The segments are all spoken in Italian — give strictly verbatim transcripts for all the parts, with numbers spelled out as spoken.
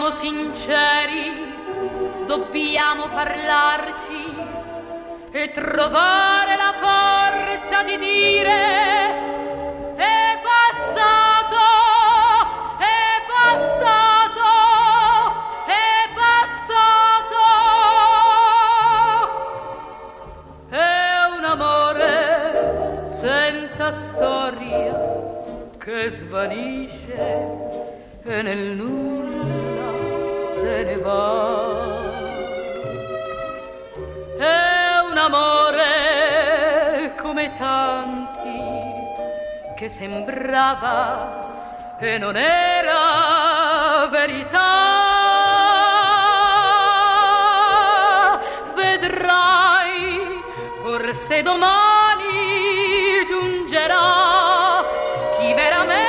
siamo sinceri, dobbiamo parlarci e trovare la forza di dire: è passato, è passato, è passato. È un amore senza storia che svanisce e nel nulla se ne va. È un amore come tanti che sembrava e non era verità. Vedrai, forse domani giungerà chi veramente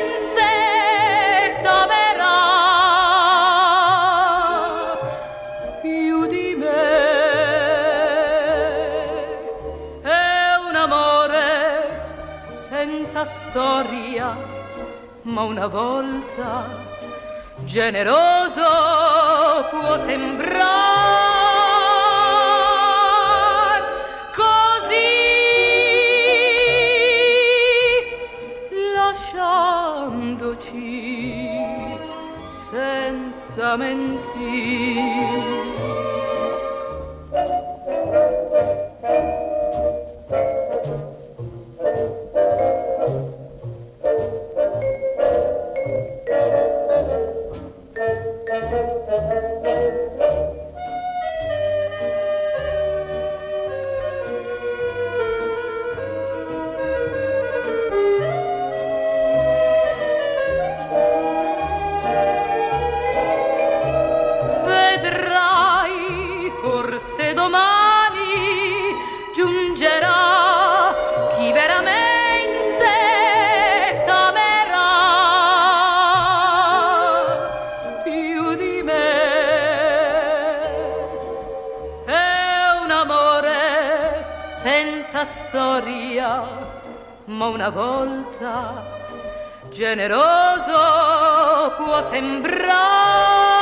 storia, ma una volta generoso può sembrare, così lasciandoci senza mentire. Storia, ma una volta generoso può sembrare.